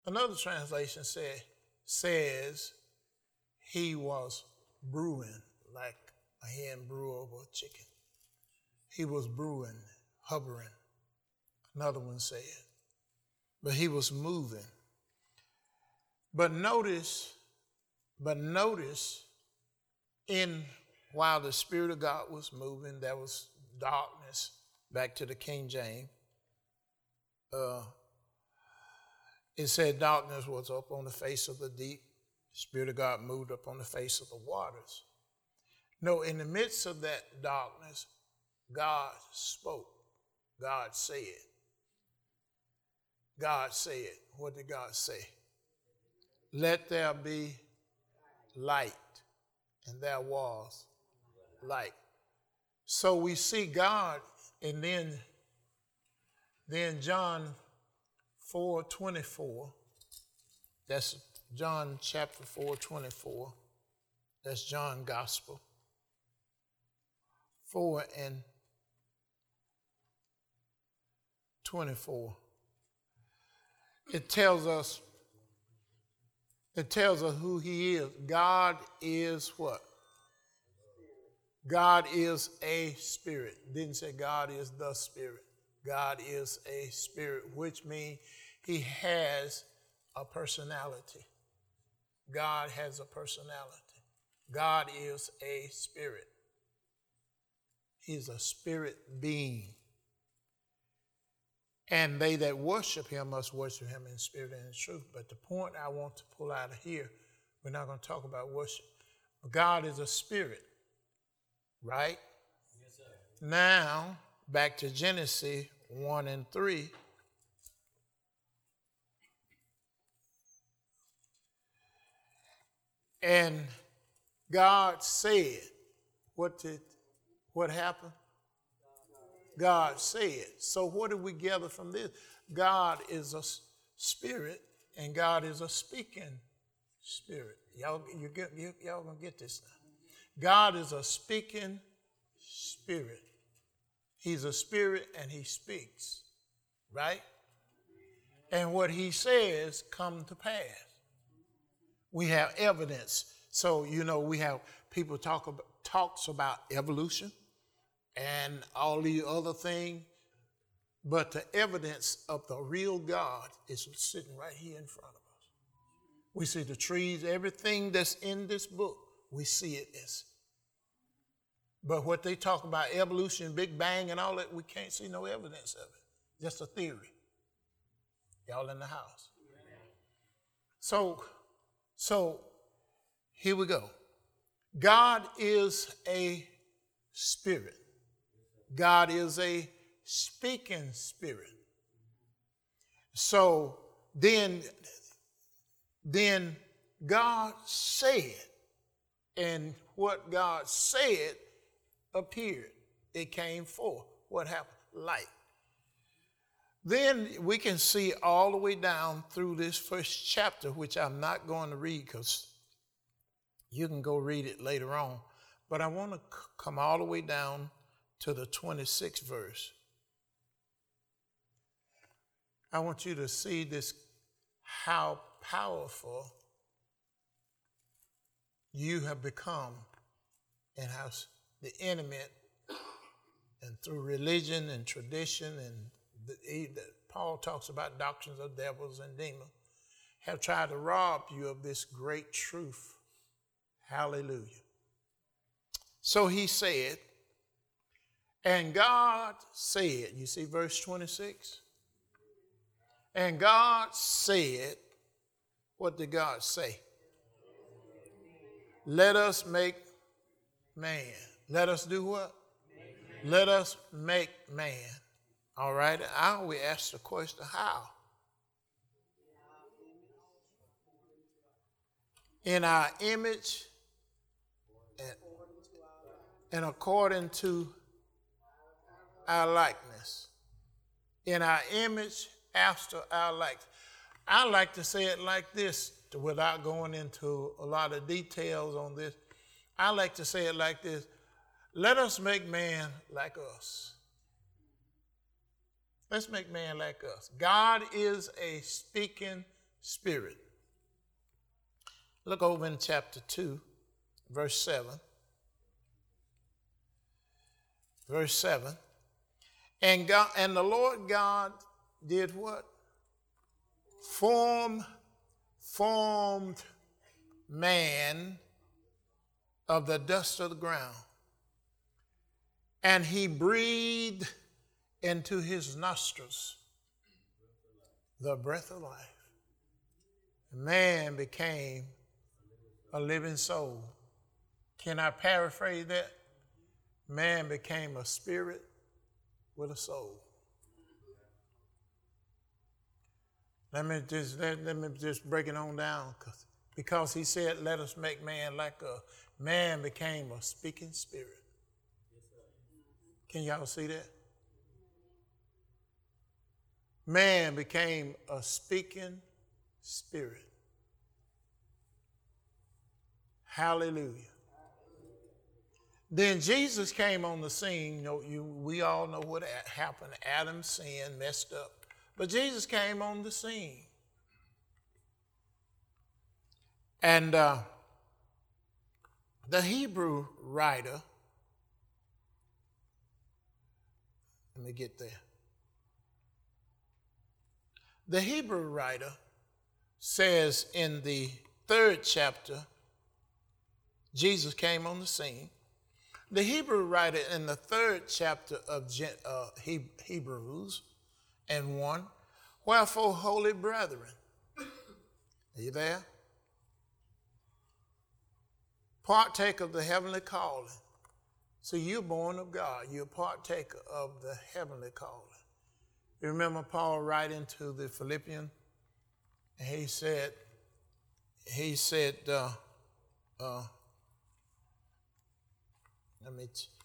Another translation says he was brewing, like a hen brew over a chicken. He was brewing, hovering. Another one said, but he was moving. But notice, in while the Spirit of God was moving, there was darkness. Back to the King James. It said darkness was up on the face of the deep. The Spirit of God moved up on the face of the waters. No, in the midst of that darkness, God spoke. God said. God said. What did God say? Let there be light. And there was light. So we see God, and then John 4:24. That's John chapter 4:24. That's John's gospel. 4:24. It tells us who he is. God is what? God is a spirit. Didn't say God is the spirit. God is a spirit, which means he has a personality. God has a personality. God is a spirit. He's a spirit being. And they that worship him must worship him in spirit and in truth. But the point I want to pull out of here, we're not going to talk about worship. But God is a spirit, right? Yes, sir. Now, back to Genesis 1 and 3. And God said, what happened? God said. So what do we gather from this? God is a spirit, and God is a speaking spirit. Y'all gonna get this now. God is a speaking spirit. He's a spirit and he speaks, right? And what he says come to pass. We have evidence. So, we have people talks about evolution and all the other things, but the evidence of the real God is sitting right here in front of us. We see the trees, everything that's in this book, we see it as. But what they talk about, evolution, Big Bang and all that, we can't see no evidence of it. Just a theory. Y'all in the house. So here we go. God is a spirit. God is a speaking spirit. So then God said, and what God said appeared. It came forth. What happened? Light. Then we can see all the way down through this first chapter, which I'm not going to read because you can go read it later on. But I want to come all the way down to the 26th verse. I want you to see this, how powerful you have become and how the enemy, and through religion and tradition, and Paul talks about doctrines of devils and demons, have tried to rob you of this great truth. Hallelujah. So he said, and God said, you see verse 26? And God said, what did God say? Let us make man. Let us do what? Let us make man. All right, I always ask the question, how? In our image and according to our likeness. In our image after our likeness. I like to say it like this, without going into a lot of details on this. I like to say it like this. Let us make man like us. Let's make man like us. God is a speaking spirit. Look over in chapter 2, verse 7. Verse 7. And the Lord God did what? Formed man of the dust of the ground. And he breathed into his nostrils the breath of life. Man became a living soul. Can I paraphrase that? Man became a spirit with a soul. Let me just break it on down, because he said, let us make man like a man became a speaking spirit. Can y'all see that? Man became a speaking spirit. Hallelujah. Then Jesus came on the scene. We all know what happened. Adam sinned, messed up. But Jesus came on the scene. And the Hebrew writer, let me get there. The Hebrew writer says in the 3rd chapter, Jesus came on the scene. The Hebrew writer in the 3rd chapter of Hebrews and 1, wherefore, holy brethren, are you there? Partake of the heavenly calling. So you're born of God. You're a partaker of the heavenly calling. You remember Paul writing to the Philippians, and he said, let me